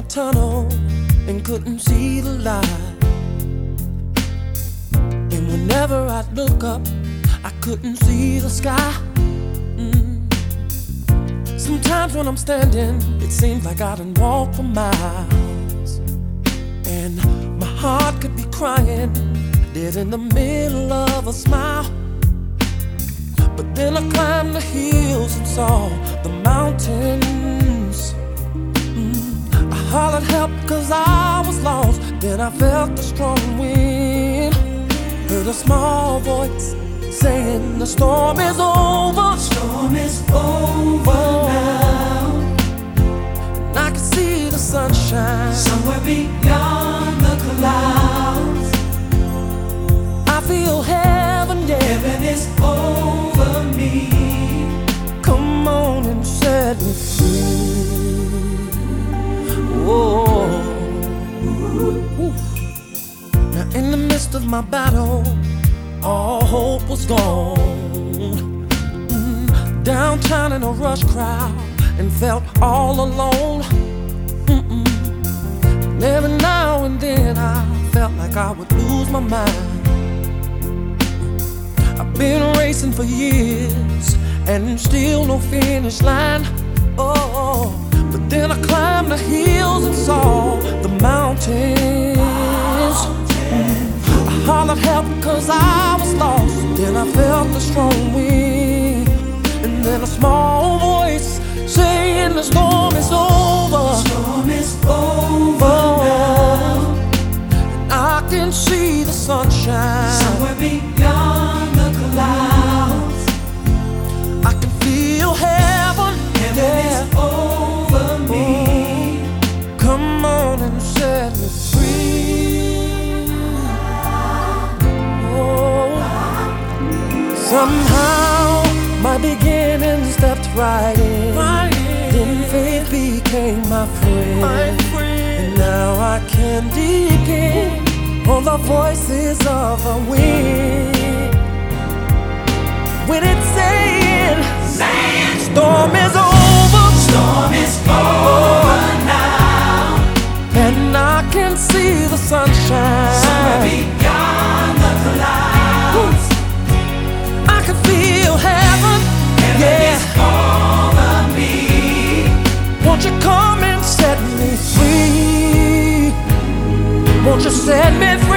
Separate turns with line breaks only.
tunnel and couldn't see the light. And whenever I'd look up, I couldn't see the sky. Sometimes when I'm standing, it seems like I done walked for miles, and my heart could be crying dead in the middle of a smile. But then I climbed the hills and saw the mountains. I hollered help 'cause I was lost. Then I felt the strong wind, heard a small voice saying the storm is over.
The storm is over now.
And I can see the sunshine
somewhere beyond the clouds.
I feel heaven, yeah.
Heaven is over me.
Come on and set me free. Whoa. Now in the midst of my battle, all hope was gone. Downtown in a rush crowd and felt all alone. And every now and then I felt like I would lose my mind. I've been racing for years and still no finish line. Oh, but then I climbed the hills and saw the mountains. I hollered help 'cause I was lost. Then I felt the strong wind, and then a small voice saying the storm is over.
The storm is over now.
And I can see the sunshine
somewhere beyond the clouds.
I can feel heaven.
Heaven is over me.
Come on and set me free. Oh, somehow my beginning stepped right in. Then faith became my friend. And now I can depend on the voices of the wind when it's saying storm is over.
Storm is over now.
And I can see the sunshine
somewhere beyond the clouds.
I can feel heaven.
Heaven is over me.
Won't you come and set me free? Won't you set me free?